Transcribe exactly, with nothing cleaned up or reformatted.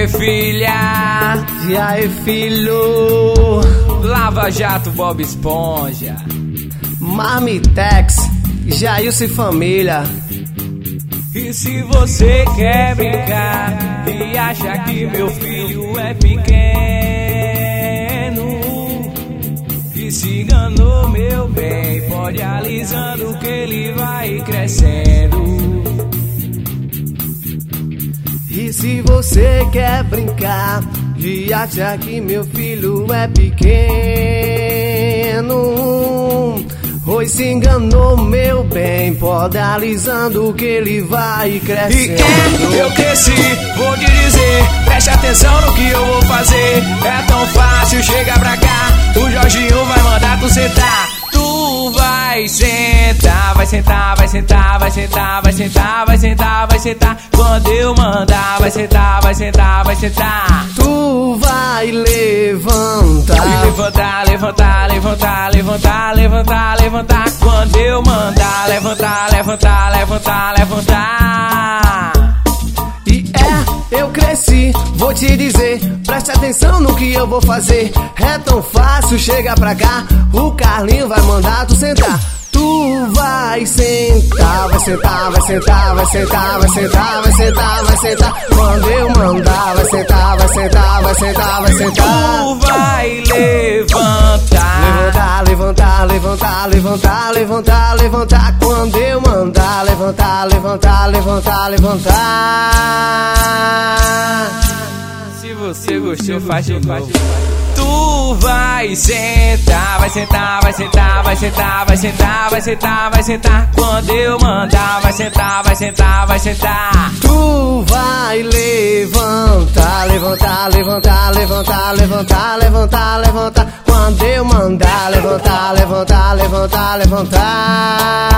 aí, filha? E aí, filho? Lava Jato, Bob Esponja, Marmitex, Jailson e família. E se você quer brincar e acha que meu filho é pequeno, que se enganou, meu bem, pode alisando que ele vai crescendo. E se você quer brincar e acha que meu filho é pequeno, pois se enganou, meu bem, pode alisando que ele vai crescendo. E é, eu cresci, vou te dizer, preste atenção no que eu vou fazer. É tão fácil, chega pra cá, o Jorginho vai mandar tu sentar. Tu vai sentar, vai sentar, vai sentar, vai sentar, vai sentar, vai sentar, vai sentar. Quando eu mandar, vai sentar, vai sentar, vai sentar. Tu vai levantar, e levantar, levantar, levantar, levantar, levantar, levantar. Quando eu mandar, levantar, levantar, levantar, levantar. E é, eu cresci, vou te dizer, preste atenção no que eu vou fazer. É tão fácil, chega pra cá, o Carlinho vai mandar tu sentar. Tu vai sentar, vai sentar, vai sentar, vai sentar, vai sentar, vai sentar, vai sentar. Quando eu mandar, vai sentar, vai sentar, vai sentar, vai sentar. Tu vai levantar, levantar, levantar, levantar, levantar, levantar, levantar. Quando eu mandar, levantar, levantar, levantar, levantar. Se você gostou, faz de novo. Tu vai sentar, vai sentar, vai sentar, vai sentar, vai sentar, vai sentar, vai sentar. Quando eu mandar, vai sentar, vai sentar, vai sentar. Tu vai levantar, levantar, levantar, levantar, levantar, levantar, levantar. Quando eu mandar, levantar, levantar, levantar, levantar.